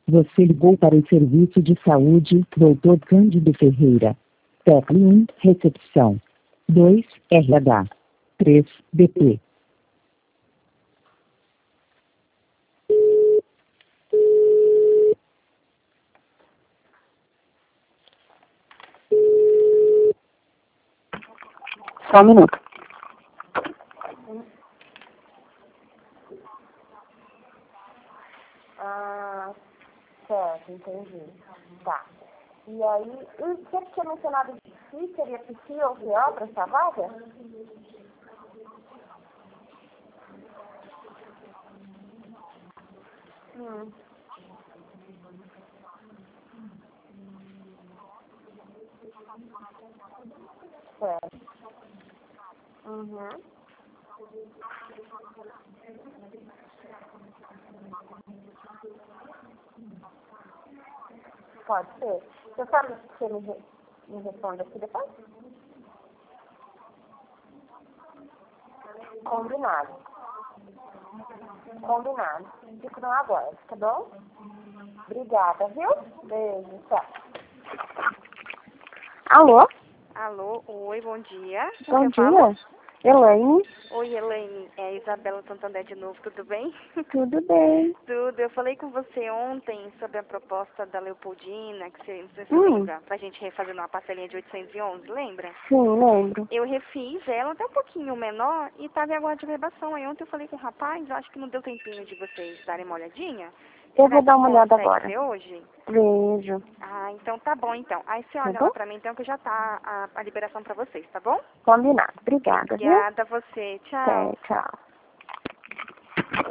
Você ligou para o Serviço de Saúde, Dr. Cândido Ferreira. Tecle 1, recepção. 2, RH. 3, BP. Só um minuto. Ah, certo, entendi. Tá. E aí, você tinha mencionado de si, seria psi ou CO para essa vaga? Hum. Certo. Uhum. Pode ser. Você sabe se você me responde aqui depois? Combinado. Combinado. Fico no aguardo, tá bom? Obrigada, viu? Beijo, tchau. Alô? Alô, oi, bom dia. Bom Quem fala? dia. Elaine. Oi, Elaine, é a Isabela Santander de novo, tudo bem? Tudo bem? Tudo. Eu falei com você ontem sobre a proposta da Leopoldina, que você, não sei se você Hum. lembra, pra gente refazer uma parcelinha de 811, lembra? Sim, lembro. Eu refiz ela até um pouquinho menor e estava em aguardo de verbação. Aí ontem eu falei com o rapaz, acho que não deu tempinho de vocês darem uma olhadinha. Eu Será vou que dar uma olhada consegue agora. ser hoje? Vejo. Ah, então tá bom então. Aí você Tá olha bom? lá pra mim então que já tá a liberação pra vocês, tá bom? Combinado. Obrigada, viu? Obrigada a você. Tchau. Até, tchau.